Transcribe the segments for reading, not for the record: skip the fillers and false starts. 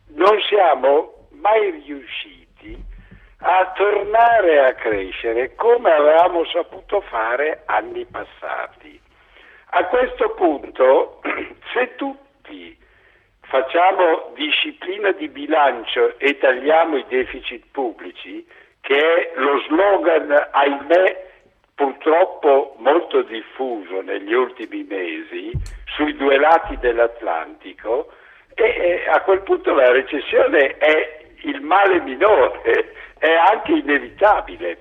non siamo mai riusciti a tornare a crescere come avevamo saputo fare anni passati. A questo punto, se tutti facciamo disciplina di bilancio e tagliamo i deficit pubblici, che è lo slogan, ahimè, purtroppo molto diffuso negli ultimi mesi sui due lati dell'Atlantico, e a quel punto la recessione è il male minore, è anche inevitabile.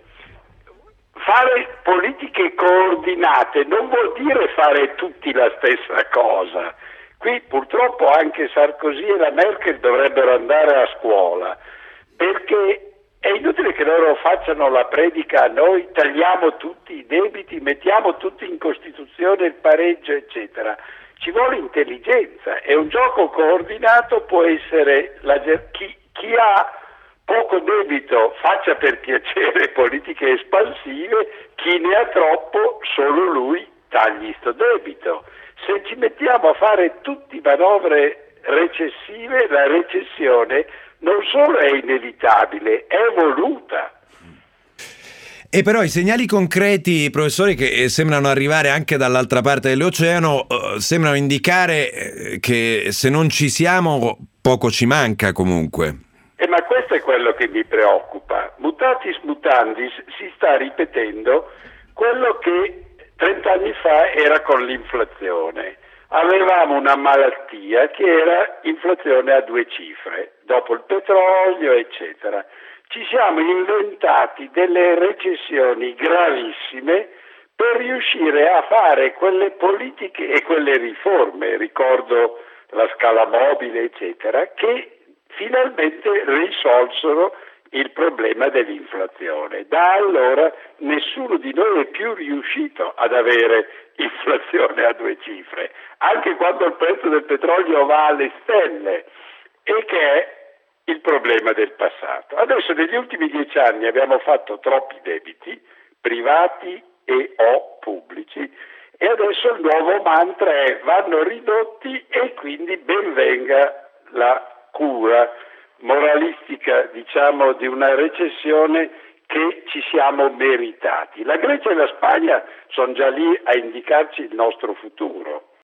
Fare politiche coordinate non vuol dire fare tutti la stessa cosa. Qui purtroppo anche Sarkozy e la Merkel dovrebbero andare a scuola, perché è inutile che loro facciano la predica a noi, tagliamo tutti i debiti, mettiamo tutti in Costituzione il pareggio, eccetera. Ci vuole intelligenza, e un gioco coordinato può essere chi ha poco debito faccia per piacere politiche espansive, chi ne ha troppo solo lui tagli sto debito. Se ci mettiamo a fare tutti manovre recessive, la recessione non solo è inevitabile, è voluta. E però i segnali concreti, professori, che sembrano arrivare anche dall'altra parte dell'oceano, sembrano indicare che se non ci siamo, poco ci manca comunque. Ma questo è quello che mi preoccupa. Mutatis mutandis si sta ripetendo quello che 30 anni fa era con l'inflazione. Avevamo una malattia che era inflazione a 2 cifre, dopo il petrolio, eccetera. Ci siamo inventati delle recessioni gravissime per riuscire a fare quelle politiche e quelle riforme, ricordo la scala mobile, eccetera, che finalmente risolsero il problema dell'inflazione. Da allora nessuno di noi è più riuscito ad avere inflazione a 2 cifre, anche quando il prezzo del petrolio va alle stelle, e che è il problema del passato. Adesso negli ultimi 10 anni abbiamo fatto troppi debiti, privati e o pubblici, e adesso il nuovo mantra è vanno ridotti, e quindi ben venga la cura moralistica, diciamo, di una recessione che ci siamo meritati. La Grecia e la Spagna sono già lì a indicarci il nostro futuro.